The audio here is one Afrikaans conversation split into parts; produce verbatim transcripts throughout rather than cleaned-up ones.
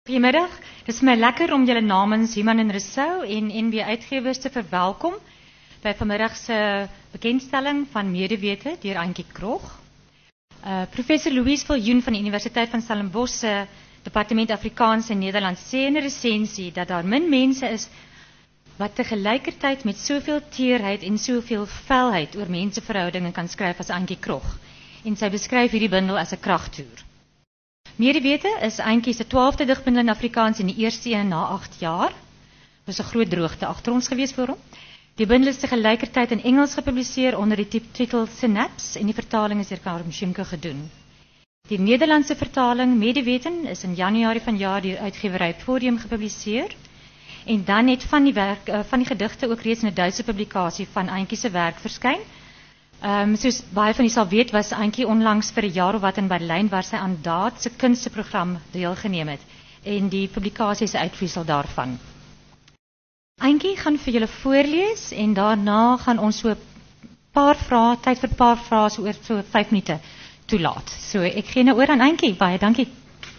Goedemiddag, het is my lekker om julle namens Human en Rousseau en N W Uitgewers te verwelkom by vanmiddagse bekendstelling van Medewete deur Antjie Krog. Uh, Professor Louise Viljoen van die Universiteit van Stellenbosch se Departement Afrikaans en Nederlands sê in 'n resensie dat daar min mense is wat tegelijkertijd met soveel teerheid en soveel felheid oor menseverhoudinge kan skryf as Antjie Krog. En sy beskryf hierdie bundel as 'n kragtoer. Medewete is Antjie se twaalfde digbundel in Afrikaans en die eerste een na agt jaar. Dit was 'n groot droogte agter ons gewees vir hom. Die bundel is tegelijkertijd in Engels gepubliseer onder die titel Synapse en die vertaling is deur Karim Shimke gedoen. Die Nederlandse vertaling Medeweten is in Januarie vanjaar deur uitgewerry Podium gepubliseer. En dan het van die werk uh, van die gedigte ook reeds in 'n Duitse publikasie van Antjie se werk verskyn. Um, soos baie van u sal weet, was Antjie onlangs vir 'n jaar of wat in Berlyn waar sy aan Daad se kunsteprogram deelgeneem het en die publikasie is 'n uitvloeisel daarvan. Antjie gaan vir julle voorlees en daarna gaan ons so 'n paar vrae, tyd vir 'n paar vrae so oor so vyf minute toelaat. So ek gee nou oor aan Antjie. Baie dankie.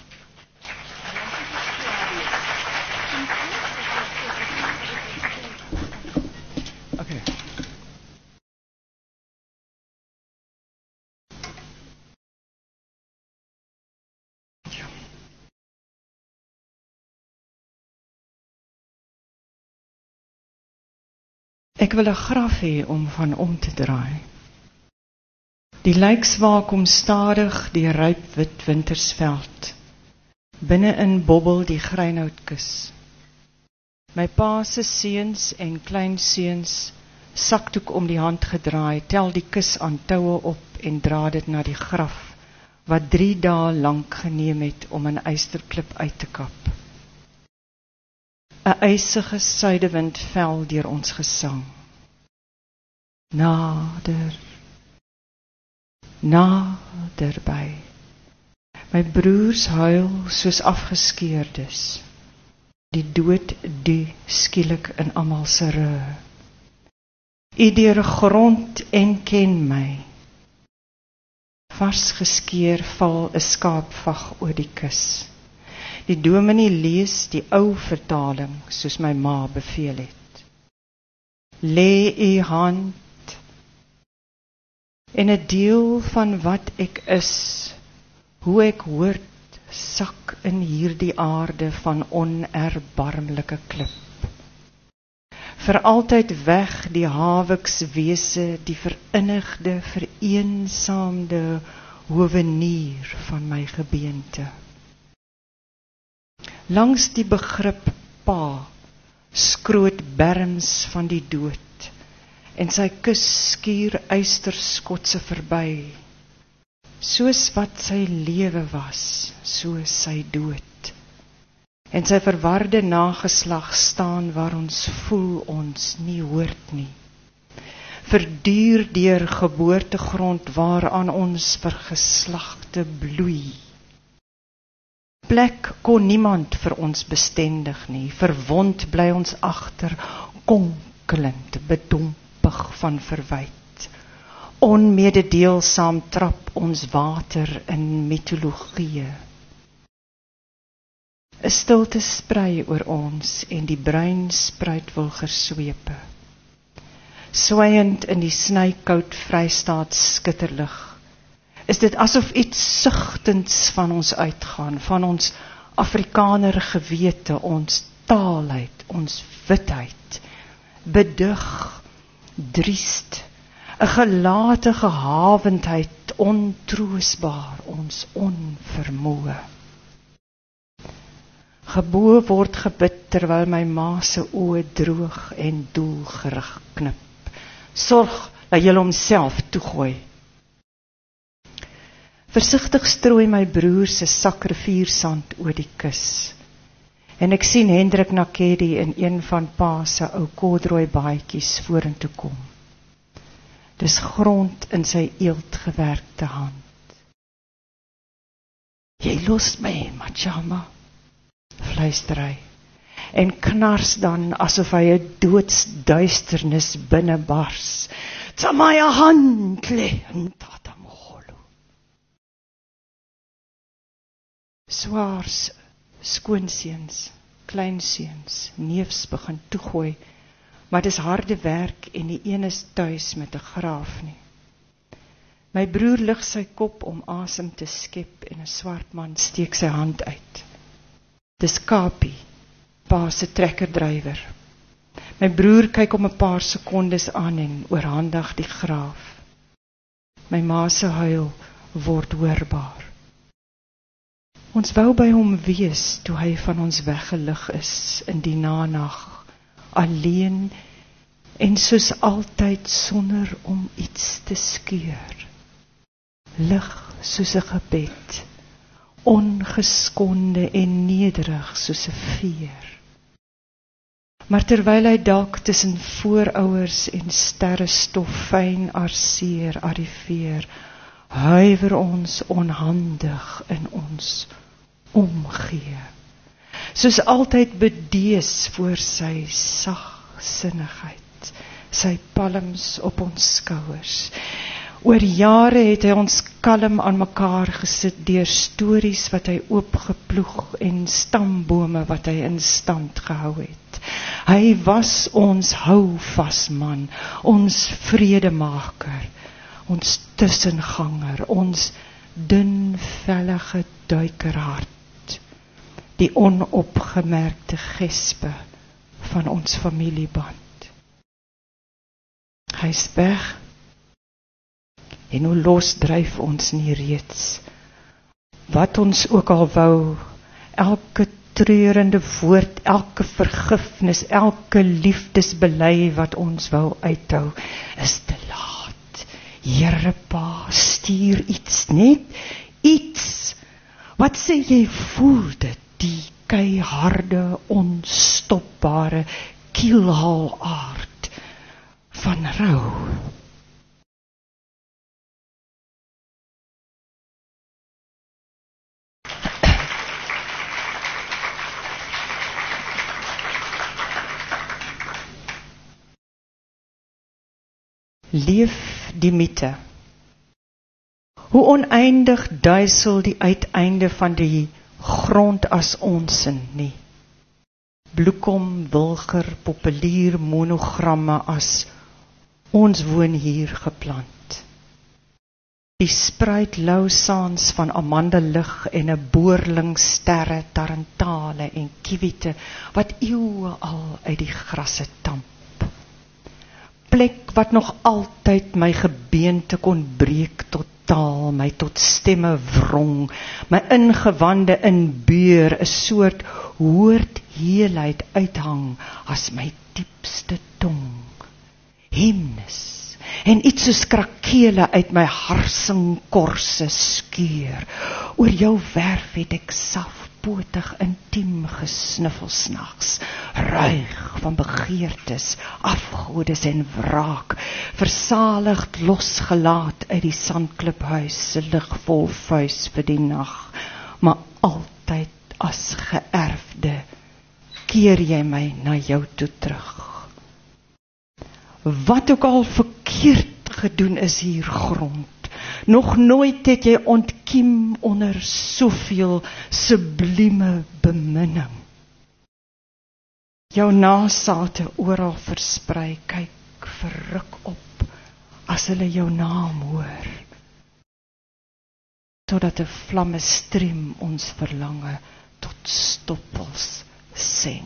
Okay. Ek wil 'n graf hê om van om te draai. Die lijkswaak kom stadig die ryp wit wintersveld. Binne-in bobbel die greinhoutkus. My pa se seuns en kleinseuns, sakdoek om die hand gedraai, tel die kus aan toue op en dra dit na die graf, wat drie dae lank geneem het om 'n eysterklip uit te kap. 'n Ysige suidewind vel deur ons gesang. Nader, naderby. My broers huil soos afgeskeerdes. Die dood die skielik in almal se rug. Iedere grond en ken my. Vars geskeer val 'n skaapvag oor die kus. Die dominee lees die ou vertaling soos my ma beveel het. Lê u hand en 'n deel van wat ek is, hoe ek hoort, sak in hierdie aarde van onerbarmlike klip. Vir altyd weg die hawikswese, die verinnigde, vereensaamde hovenier van my gebeente. Langs die begrip pa, skroot berms van die dood, en sy kus skuur eysterskotse verby, soos wat sy lewe was, soos sy dood. En sy verwarde nageslag staan waar ons voel ons nie hoort nie. Verduur deur geboortegrond waaraan ons vergeslagte bloei. Plek kon niemand vir ons bestendig nie, verwond bly ons agter, konkelend, bedompig van verwyt. Onmededeelsaam trap ons water in mitologie. 'n Stilte sprei oor ons en die brein spruit wilger swepe. Swaiend in die snykoud Vrystaat skitterlig. Is dit asof iets sigtends van ons uitgaan, van ons Afrikaner gewete, ons taalheid, ons witheid, bedig, driest, 'n gelate gehavendheid, ontroosbaar, ons onvermoë. Gebo word gebid terwyl my ma se oë droog en doelgerig knip. Sorg dat jy homself toegooi. Versigtig strooi my broer se sak riviersand oor die kus. En ek sien Hendrik Nakedi in een van pa se ou korduroy baadjies vorentoe kom. Dis grond in sy eeltgewerkte hand. Jy los my, Machama, fluister hy, en knars dan asof hy 'n doodsduisternis binne bars. Tsamaya handle tatamogolo. Swaars Skoonseuns, kleinseuns, neefs begin toegooi, maar dis harde werk en die een is tuis met 'n graaf nie. My broer lig sy kop om asem te skep en 'n swart man steek sy hand uit. Dis Kapie, pa se trekkerdrywer. My broer kyk om 'n paar sekondes aan en oorhandig die graaf. My ma se huil word hoorbaar. Ons wou by hom wees toe hy van ons weggelig is in die nanag, alleen en soos altyd sonder om iets te skeur. Lig soos 'n gebed, ongeskonde en nederig soos 'n veer. Maar terwyl hy dalk tussen voorouers en sterrestof fyn arseer arriveer, huiwer ons onhandig in ons omgee. Soos altyd bedees voor sy sagsinnigheid, sy palms op ons skouers. Oor jare het hy ons kalm aan mekaar gesit deur stories wat hy oopgeploeg en stambome wat hy in stand gehou het. Hy was ons houvas man, ons vredemaker, ons tussenganger, ons dunvellige duikerhart, die onopgemerkte gespe van ons familieband. Hy's weg, en hoe los dryf ons nie reeds. Wat ons ook al wou, elke treurende woord, elke vergifnis, elke liefdesbely wat ons wou uithou, is te laat. Here Pa, stuur iets, net iets. Wat sê jy, voel dit, die keiharde, onstopbare kielhaalaard van rou? Leef die mythe. Hoe oneindig duisel die uiteinde van die grond as onsin nie. Bloekom, wilger, populier, monogramme as ons woon hier geplant. Die spruit lousaans van amandelig en 'n boorling sterre, tarantale en kiewite wat eeue al uit die grasse tamp. Plek wat nog altyd my gebeente kon breek tot taal, my tot stemme wrong, my ingewande inbeur, 'n soort woord heelheid uithang as my diepste tong. Hemnis en iets soos krakele uit my harsingkorse skeur. Oor jou werf het ek safpotig intiem gesniffel snags, ruig van begeertes, afgodes en wraak, versaligd losgelaat uit die sandkliphuis se ligvol vuis vir die nag, maar altyd as geërfde keer jy my na jou toe terug. Wat ook al verkeerd gedoen is hier grond, nog nooit het jy ontkiem onder soveel sublieme beminning. Jou nasate oral versprei, kyk verruk op as hulle jou naam hoor, totdat 'n vlamme striem ons verlange tot stoppels seng.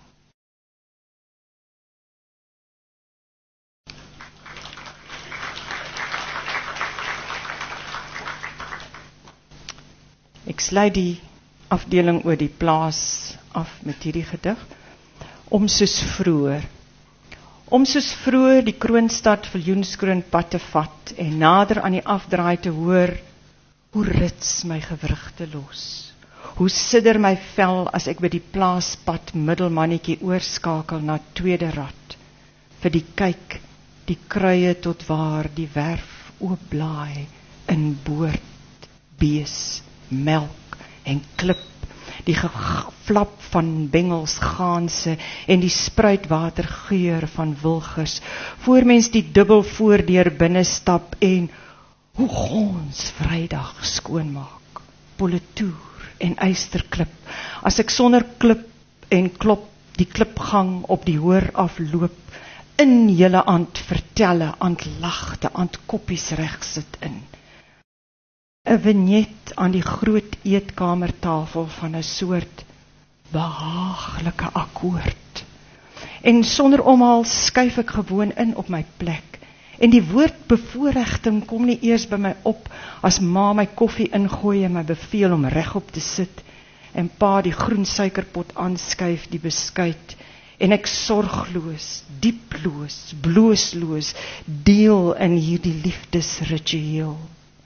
Ek sluit die afdeling oor die plaas af met hierdie gedig. Om soos vroeër. Om soos vroeër die kroonstad Viljoenskroon pad te vat en nader aan die afdraai te hoor, hoe rits my gewrigte los. Hoe sidder my vel as ek by die plaaspad middelmannetjie oorskakel na tweede rad. Vir die kyk, die kruie tot waar die werf oopblaai in boord, bees, melk en klip, die geflap van bengels gaanse en die spruitwatergeur van wilgers, voor mens die dubbel voordeur binnestap en hoe gons Vrydag skoonmaak, politoer, en ysterklip. As ek sonder klip en klop die klipgang op die hoor afloop, in julle aand vertelle, aand lagte, aand koppies reg sit in. 'n Vignet aan die groot eetkamertafel van 'n soort behaaglike akkoord. En sonder omhaal skuif ek gewoon in op my plek. En die woord bevoorregting kom nie eers by my op as ma my koffie ingooi en my beveel om regop te sit en pa die groen suikerpot aanskuif, die beskuit, en ek sorgloos, dieploos, bloosloos deel in hierdie liefdesritueel.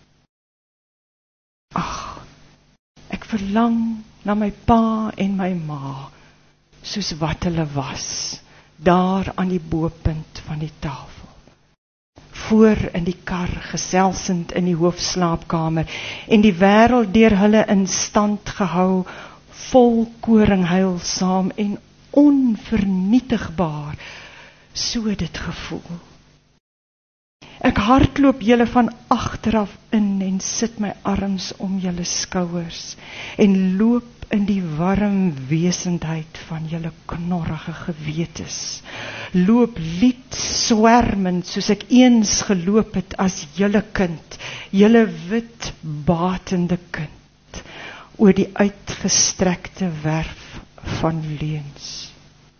Ag, ek verlang na my pa en my ma, soos wat hulle was, daar aan die bopunt van die tafel. Voor in die kar, geselsend in die hoofslaapkamer, en die wêreld deur hulle in stand gehou, vol koring heilsaam en onvernietigbaar, so dit gevoel. Ek hardloop julle van agteraf in en sit my arms om julle skouers en loop in die warm wesendheid van julle knorrige gewetes. Loop lied swermend soos ek eens geloop het as julle kind, julle wit batende kind, oor die uitgestrekte werf van leuns.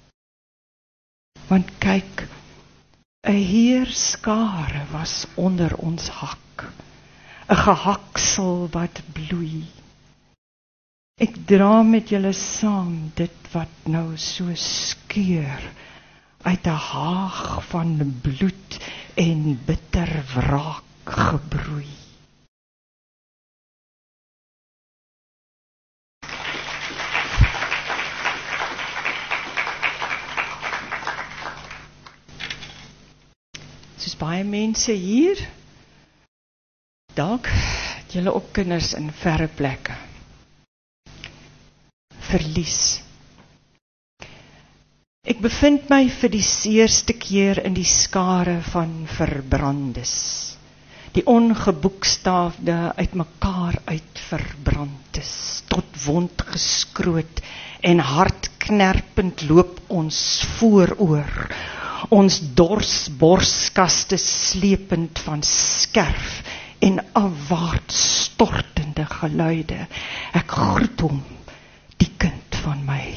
Want kyk, 'n heerskare was onder ons hak, 'n gehaksel wat bloei. Ek dra met julle saam dit wat nou so skeur, uit 'n haag van bloed en bitter wraak gebroei. Soos baie mense hier, dalk het julle ook kinders in verre plekke. Verlies. Ek bevind my vir die seerste keer in die skare van verbrandes. Die ongeboekstaafde uit mekaar uit verbrandes, tot wond geskroot en hartknerpend loop ons vooroor, ons dors borskaste slepend van skerf en afwaarts stortende geluide. Ek groet hom, die kind van my,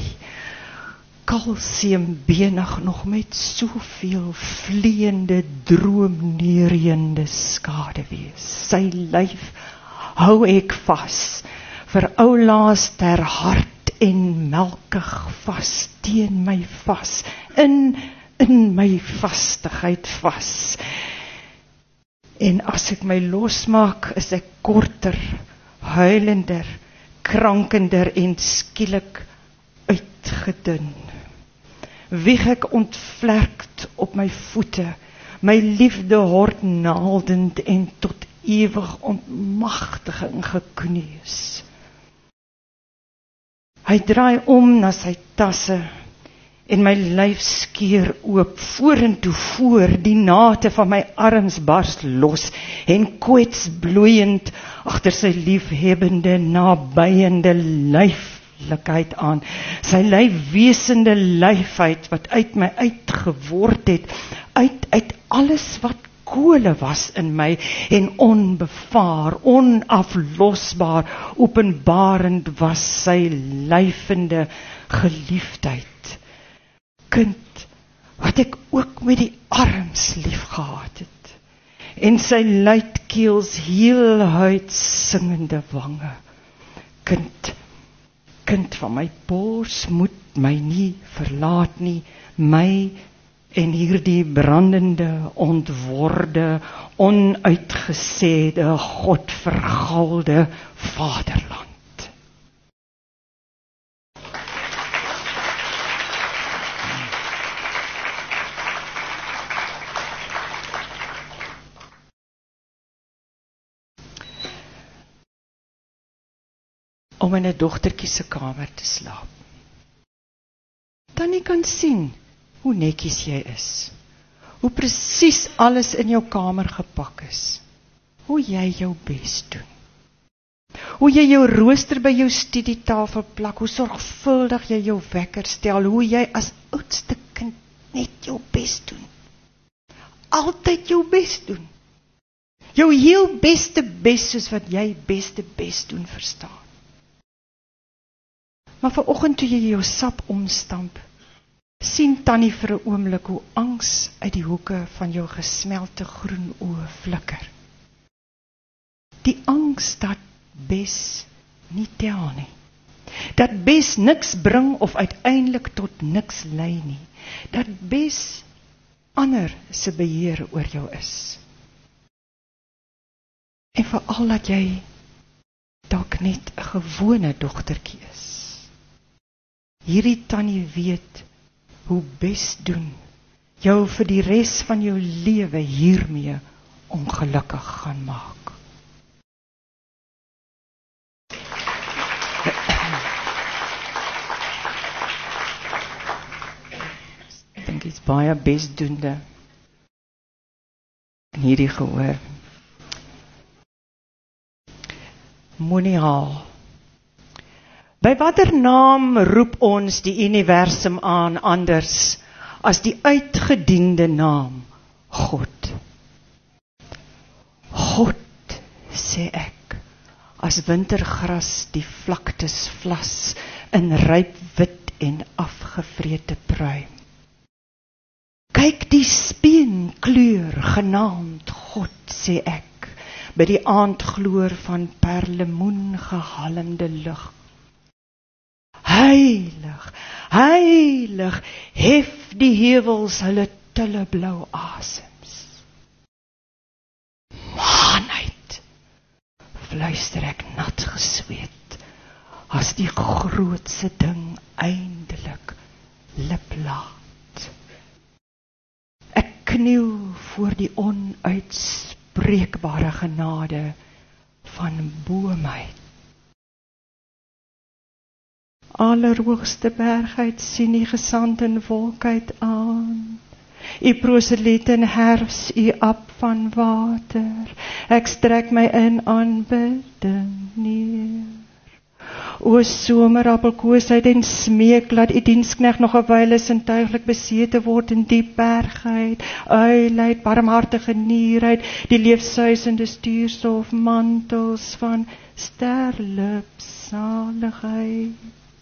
kalsiumbenig nog met soveel vleiende, droomneuriende skaduwees. Sy lyf hou ek vas, vir oulaas ter hart en melkig vas, teen my vas, in in my vastigheid vas. En as ek my losmaak, is ek korter, huilender, krankender en skielik uitgedun. Wieg ek ontvlerkt op my voete, my liefde hortnaaldend en tot ewig ontmagtiging gekneus. Hy draai om na sy tasse, en my lyf skeur oop, vorentoe voor, die nate van my arms bars los, en kwets bloeiend agter sy liefhebbende, nabyende lyflikheid aan, sy lyfwesende lyfheid, wat uit my uitgeword het, uit, uit alles wat kole was in my, en onbevaar, onaflosbaar, openbarend was sy lyfende geliefdheid. Kind, wat ek ook met die arms lief gehad het, en sy luidkeels heelhuid singende wange. Kind, kind van my bors, moet my nie verlaat nie, my en hierdie brandende, ontworde, onuitgesede, godvergalde vaderland. Om in 'n dogtertjie se kamer te slaap. Tannie kan sien hoe netjies jy is, hoe presies alles in jou kamer gepak is, hoe jy jou bes doen, Hoe jy jou rooster by jou studietafel plak, hoe sorgvuldig jy jou wekker stel, hoe jy as oudste kind net jou bes doen. Altyd jou bes doen. Jou heel beste bes soos wat jy beste bes doen verstaan. Maar vanoggend toe jy jou sap omstamp, sien Tannie vir 'n oomblik hoe angs uit die hoeke van jou gesmelte groen oë flikker. Die angs dat bes nie tel nie. Dat bes niks bring of uiteindelik tot niks lei nie. Dat bes ander se beheer oor jou is. En veral dat jy dalk net 'n gewone dogtertjie is. Hierdie Tannie weet hoe bes doen jou vir die res van jou lewe hiermee ongelukkig gaan maak. Ek dink dit's baie besdoende in hierdie gehoor. Moenie haal. By watter naam roep ons die universum aan anders as die uitgediende naam God? God, sê ek, as wintergras die vlaktes vlas in ryp wit en afgevrete pruim. Kyk die speenkleur genaamd God, sê ek, by die aandgloor van perlemoen gehalmde lig. Heilig, heilig, hef die heuwels hulle tulle blou asems. Maanheid, fluister ek nat gesweet, as die grootste ding eindelik lip laat. Ek kniel voor die onuitspreekbare genade van bo my. Allerhoogste bergheid sien die gesand en wolkheid aan. U proselite in herfs, u ap van water. Ek strek my in aanbidding neer. O somerappelkoosheid en smeek, laat u diensknegt nog 'n wyle sintuiglik besete word in diep bergheid, uilheid, barmhartige nierheid, die leefsuisende stuurstof mantels van sterlipsaligheid.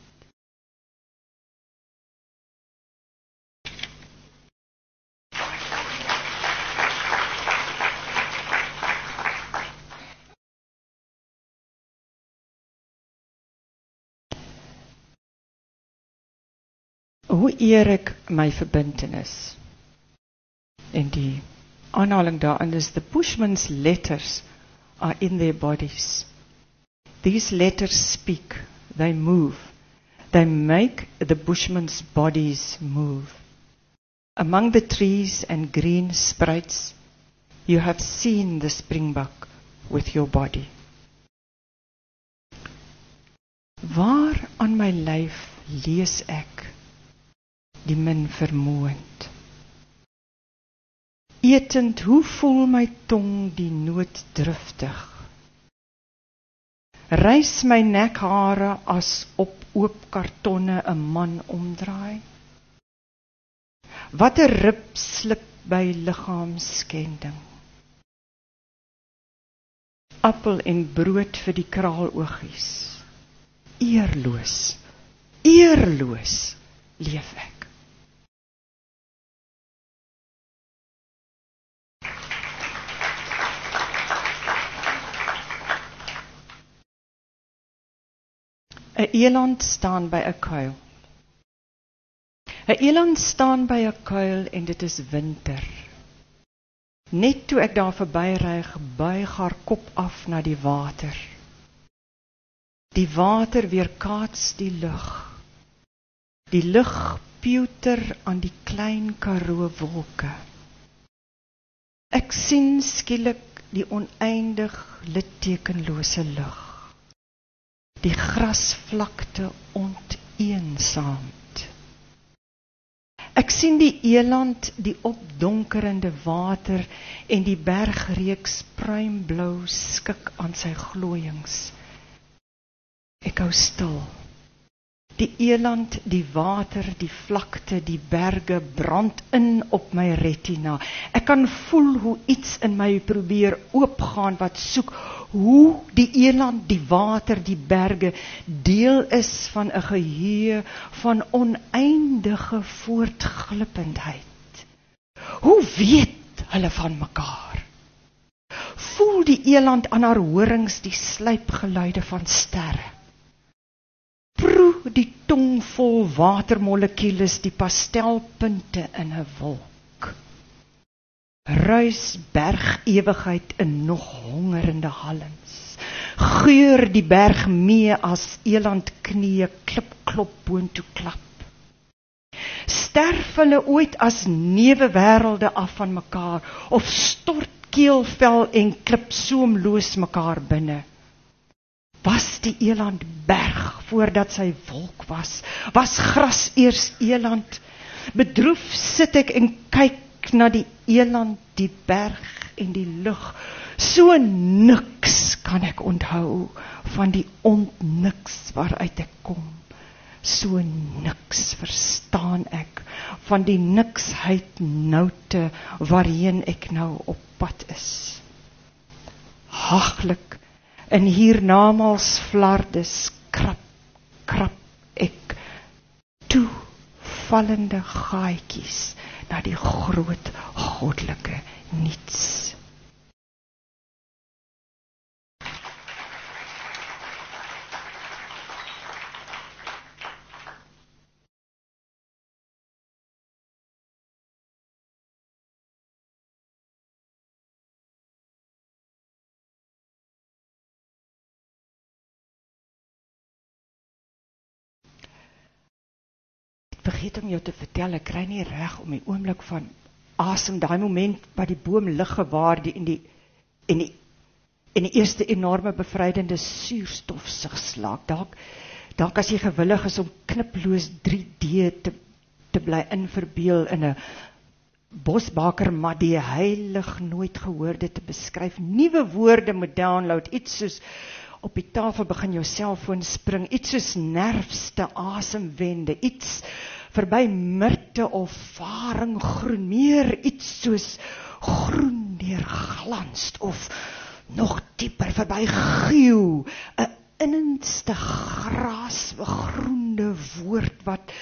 Hoe eer ek my verbintenis? En die aanhaling daarin is, the Bushman's letters are in their bodies. These letters speak, they move, they make the Bushman's bodies move. Among the trees and green sprites, you have seen the springbuck with your body. Waar aan my lyf lees ek die min vermoënd? Etend, hoe voel my tong die nood driftig? Rys my nekhare as op oop kartonne 'n man omdraai? Wat 'n rib slip by liggaamskending? Appel en brood vir die kraaloogies. Eerloos, eerloos leef ek. 'n eland staan by 'n kuil. 'n eland staan by 'n kuil en dit is winter. Net toe ek daar verbyry, buig haar kop af na die water. Die water weerkaats die lug. Die lug pewter aan die klein Karoo wolke. Ek sien skielik die oneindig littekenlose lug. Die grasvlakte onteensaamd. Ek sien die eland, die opdonkerende water en die bergreeks pruimblou skik aan sy glooiings. Ek hou stil. Die eland, die water, die vlakte, die berge brand in op my retina. Ek kan voel hoe iets in my probeer oopgaan wat soek hoe die eland, die water, die berge deel is van 'n geheue van oneindige voortglippendheid. Hoe weet hulle van mekaar? Voel die eland aan haar horings die sluipgeluide van sterre? Proe die tong vol watermolekules die pastelpunte in 'n wolk. Ruis berg ewigheid in nog hongerende halms. Geur die berg mee as eland knie klip klop boontoe klap. Sterf hulle ooit as newe wêrelde af van mekaar of stort keelvel en klip soemloos mekaar binne? Was die eland berg voordat sy wolk was? Was gras eers eland? Bedroef sit ek en kyk na die eland, die berg en die lug. So niks kan ek onthou van die ontniks waaruit ek kom. So niks verstaan ek van die niksheid noute waarheen ek nou op pad is. Haglik in hiernamaals flardes krap, krap ek toe vallende gaatjies na die groot goddelike niets. Vergeet om jou te vertel, ek kry nie reg om die oomblik van asem, daai moment wat die boom lig gewaar die en die en die en die eerste enorme bevrydende suurstof sig slaak. Dalk dalk as jy gewillig is om kniploos drie D te te bly inverbeel in 'n bosbaker maar die heilig nooit gehoorde te beskryf. Nuwe woorde moet download, iets soos op die tafel begin jou selfoon spring, iets soos nerfste asemwende, iets verby mirte of varinggroen, meer iets soos groen deurglanst of nog dieper verby geel, 'n innigste grasbegroende woord wat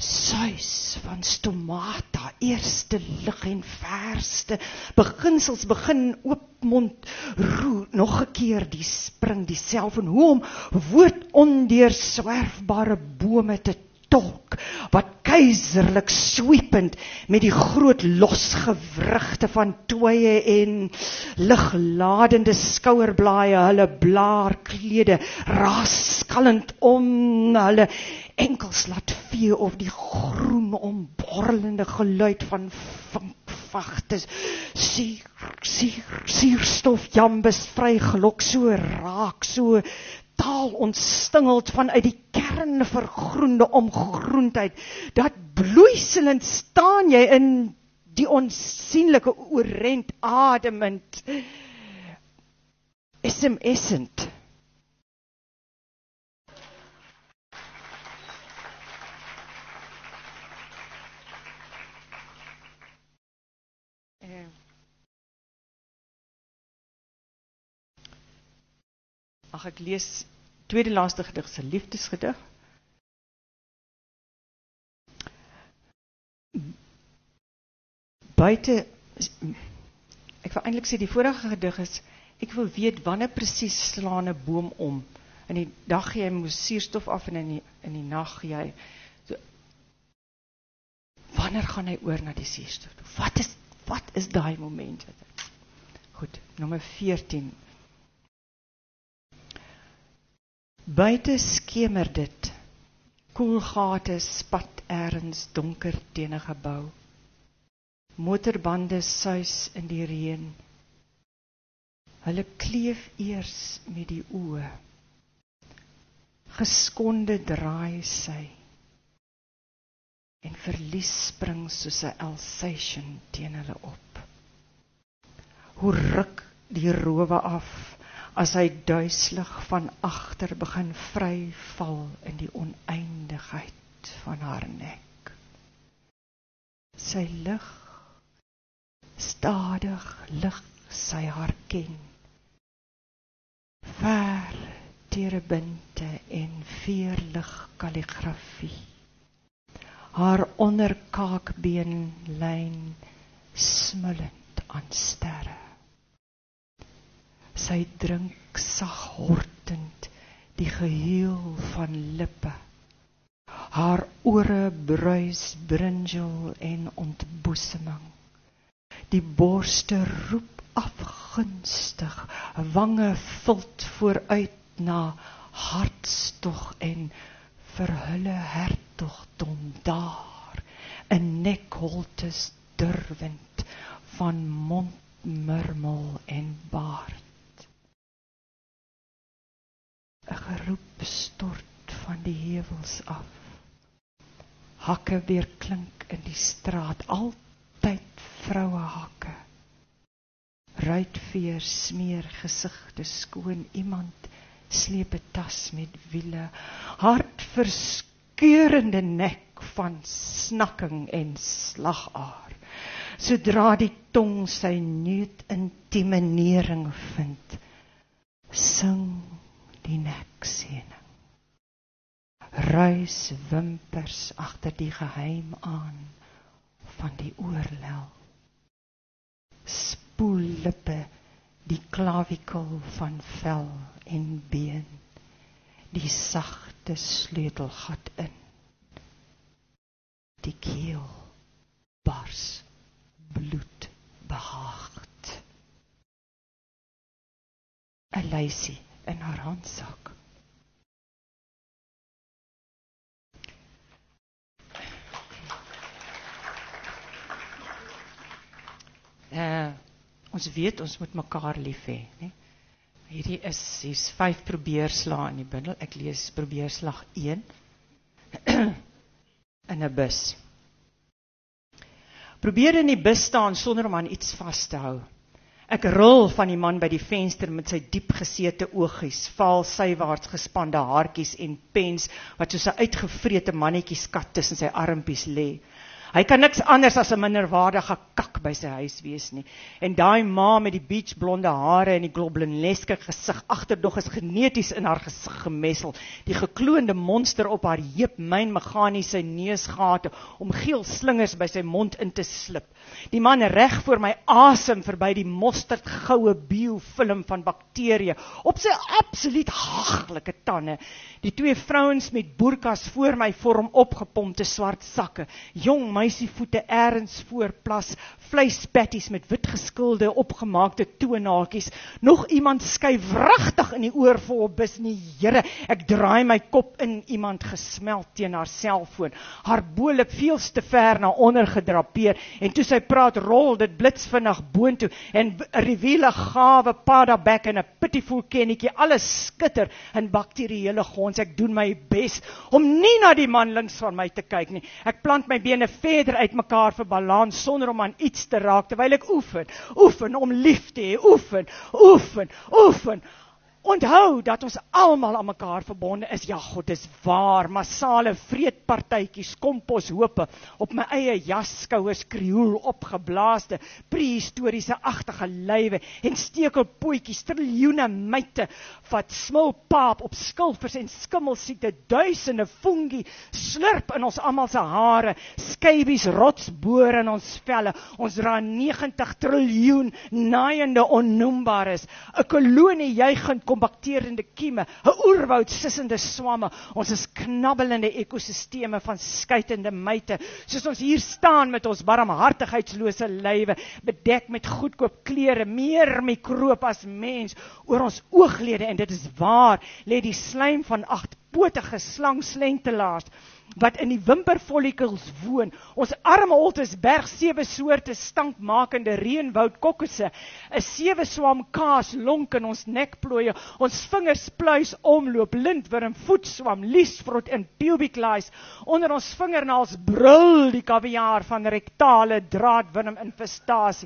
suis van stomata, eerste lig en verste beginsels begin oopmond roer, nog 'n keer die spring die self en hoe om woord ondeurswerfbare bome te tolk, wat keiserlik sweepend met die groot losgewrigte van tooie en ligladende skouerblaaie, hulle blaarklede raaskallend om hulle enkels laat vee of die groen omborrelende geluid van vinkvagte, suur, suur, suurstof jambes vrygelok, so raak, so taal ontstingeld vanuit die kern vergroende omgroendheid, dat bloeiselend staan jy in die onsienlike oorent ademend, sms'end. Ag, ek lees tweede laaste gedig, se liefdesgedig. Buite, ek wil eintlik sê die vorige gedig is, ek wil weet wanneer presies slaan 'n boom om. In die dag gee hy mos suurstof af en in die, in die nag gee hy, so, wanneer gaan hy oor na die suurstof? Wat is, wat is daai moment? Goed, nommer veertien. Buite skemer dit, koelgate spat ergens donker teen 'n gebou. Motorbande suis in die reën. Hulle kleef eers met die oë. Geskonde draai sy en verlies spring soos 'n Alsatian teen hulle op. Hoe ruk die rowe af, as hy duiselig van agter begin vryval in die oneindigheid van haar nek. Sy lig, stadig lig sy haar ken, ver terebinte en veerlig kalligrafie. Haar onderkaakbeen lyn smullend aan sterre. Sy drink sag hortend die gehuil van lippe. Haar ore bruis brinjel en ontboeseming. Die borste roep afgunstig, wange vult vooruit na hartstog en verhulle hertogdom daar, 'n nekholtes durwend van mondmurmel en baard. 'n geroep stort van die heuwels af. Hakke weer klink in die straat, altyd vrouehakke. Ruitveer smeer gesigte skoon, iemand sleep 'n tas met wiele, hartverskeurende nek van snakking en slagaar. Sodra die tong sy nuut intieme nering vind, sing die neksening. Ruis wimpers agter die geheim aan van die oorlel. Spoel lippe die klavikel van vel en been, die sagte sleutelgat in. Die keel bars bloed behaagd. 'n lysie in haar handsak. Uh, ons weet, ons moet mekaar lief hê, né? Hierdie is, hier's vyf probeerslae in die bundel. Ek lees probeerslag een. In 'n bus. Probeer in die bus staan sonder om aan iets vas te hou. Ek rol van die man by die venster met sy diep gesete oogies, vaal sywaarts gespande haartjies en pens, wat soos 'n uitgevrete mannetjieskat tussen sy armpies lê. Hy kan niks anders as 'n minderwaardige kak by sy huis wees nie. En daai ma met die beachblonde hare en die globelineske gesig, agterdog is geneties in haar gesig gemessel. Die gekloonde monster op haar heup myn meganiese neusgate om geel slingers by sy mond in te slip. Die man reg voor my asem verby die mosterdgoue biofilm van bakterieë op sy absoluut haglike tande. Die twee vrouens met boerkas voor my vorm opgepompte swart sakke. Jong meisievoete ergens voor plas, vleispatties met wit geskilde opgemaakte toenaaltjies. Nog iemand skuif wragtig in die oor vol bis nie, Here, ek draai my kop in, iemand gesmeld teen haar selfoon. Haar bolip veels te ver na onder gedrapeer en toe sy praat rol dit blitsvinnig boontoe en reveal 'n gawe padabek en 'n pitiful kennetjie, alles skitter in bakterieële gons. Ek doen my bes om nie na die man links van my te kyk nie. Ek plant my bene verder uit mekaar vir balans sonder om aan iets te raak, terwyl ek oefen, oefen om lief te hê, oefen, oefen, oefen. Onthou dat ons almal aan mekaar verbonde is. Ja, God, dis waar. Massale vreedpartytjies, komposhope, op my eie jasskouers krioel opgeblaaste, prehistoriese agtige lywe en stekelpootjies, triljoene myte wat smulpaap op skilvers en skimmelsiekte, duisende fungi slurp in ons almal se hare, skybies rotsboor in ons velle. Ons dra negentig triljoen naaiende onnoembares, 'n kolonie juigend kom bakterende kieme, 'n oerwoud sissende swamme. Ons is knabbelende ekosisteme van skuitende myte, soos ons hier staan met ons barmhartigheidslose lywe, bedek met goedkoop klere, meer mikroop as mens, oor ons ooglede, en dit is waar, lê die slijm van agtpotige slangslentelaars, wat in die wimperfollikels woon. Ons arme holtes berg sewe soorte stankmakende reënwoud kokkosse, 'n sewe swam kaas lonk in ons nekplooie, ons vingers pluis omloop, lintworm, voetswam, liesvrot en pubic lice, onder ons vingernaels brul die kaviaar van rektale draadwurm infestasie.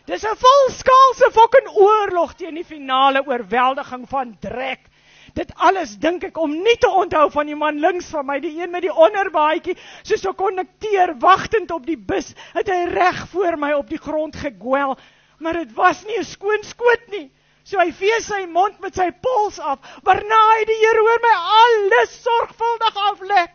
Dis 'n volskaalse fucking oorlog teen die finale oorweldiging van Drek. Dit alles dink ek om nie te onthou van die man links van my, die een met die onderbaadjie, soos 'n konnekteur wagtend op die bus, het hy reg voor my op die grond gegwel, maar dit was nie 'n skoon skoot nie. So hy vee sy mond met sy pols af, waarna hy die Here hoor my alles sorgvuldig aflek.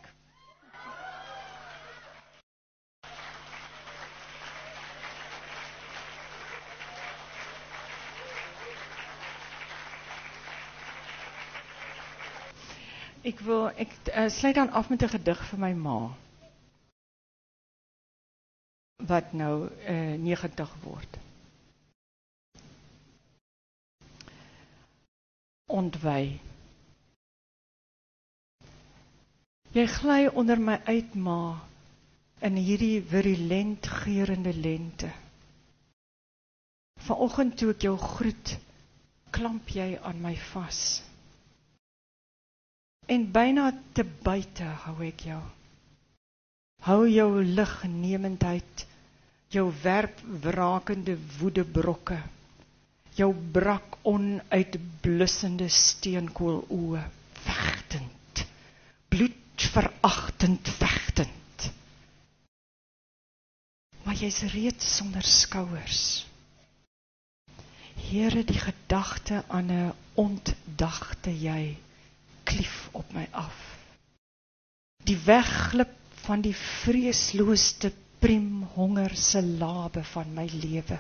Ek wil, ek uh, sluit dan af met 'n gedig vir my ma, wat nou uh, negentig word. Ontwy. Jy gly onder my uit, ma, in hierdie virulent geurende lente. Vanoggend toe ek jou groet, klamp jy aan my vas. En byna te buite hou ek jou. Hou jou lignemendheid, jou werpwrakende woedebrokke, jou brak onuitblussende steenkooloë, vegtend, bloedveragtend vegtend. Maar jy's reeds sonder skouers. Here, die gedagte aan 'n ontdagte jy klief op my af. Die wegglip van die vreeslooste priem honger se labe van my lewe.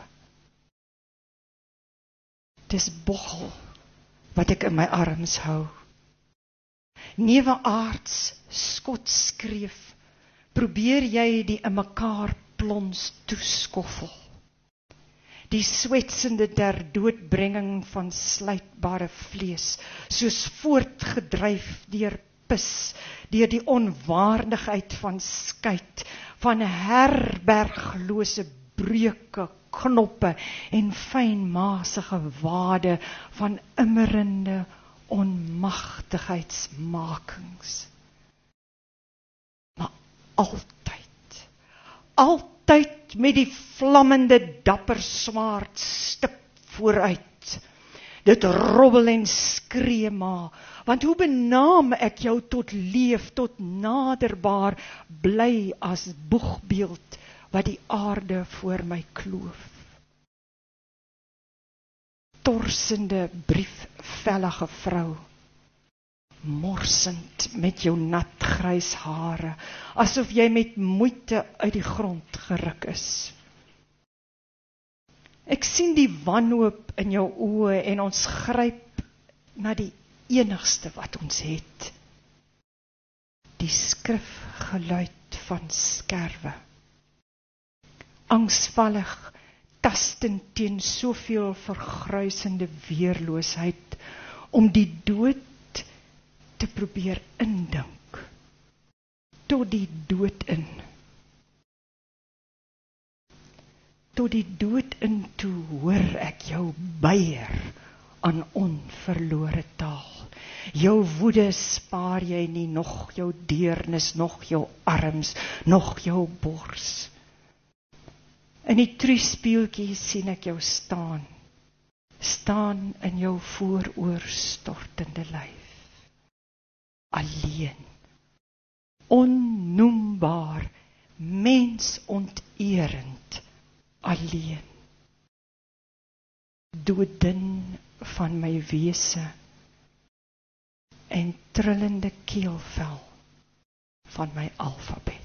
Dis bochel wat ek in my arms hou. Neweaards skotskreef, probeer jy die in mekaar plons toeskoffel. Die swetsende der doodbrenging van slytbare vlees, soos voortgedryf deur pis, deur die onwaardigheid van skyt, van herberglose breuke, knoppe en fynmasige wade van immerende onmagtigheidsmakings. Maar altyd, altyd met die vlammende dapper swaard stip vooruit. Dit robbel en skree maar, want hoe benaam ek jou tot leef, tot naderbaar, bly as boegbeeld, wat die aarde voor my kloof. Torsende briefvellige vrou, morsend met jou nat grys hare, asof jy met moeite uit die grond geruk is. Ek sien die wanhoop in jou oë en ons gryp na die enigste wat ons het. Die skrifgeluid van skerwe. Angsvallig, tastend teen soveel vergruisende weerloosheid, om die dood te probeer indink, tot die dood in. Tot die dood in toe hoor ek jou beier aan onverlore taal. Jou woede spaar jy nie, nog jou deernis, nog jou arms, nog jou bors. In die truuspieeltjie sien ek jou staan, staan in jou vooroor-stortende lyf. Alleen, onnoembaar, mensonterend, alleen. Doodin van my wese en trillende keelvel van my alfabet.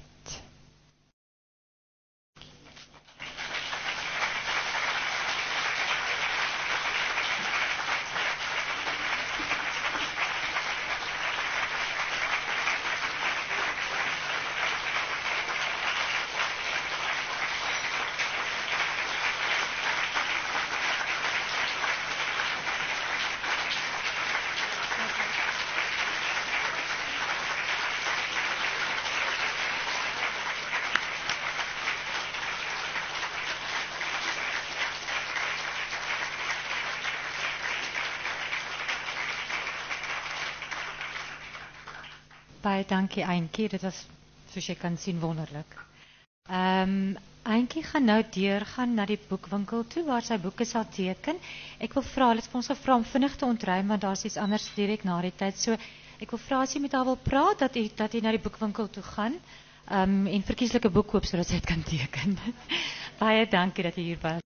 Baie dankie Eintjie, dit was, soos jy kan sien, wonderlik. Ehm um, Eintjie gaan nou deurgaan na die boekwinkel toe waar sy boeke sal teken. Ek wil vra, hulle het vir ons gevra om vinnig te ontruim want daar's iets anders direk na die tyd. So ek wil vra as jy met haar wil praat dat jy dat jy na die boekwinkel toe gaan. Ehm um, en verkieslike boek koop sodat sy dit kan teken. Baie dankie dat jy hier was.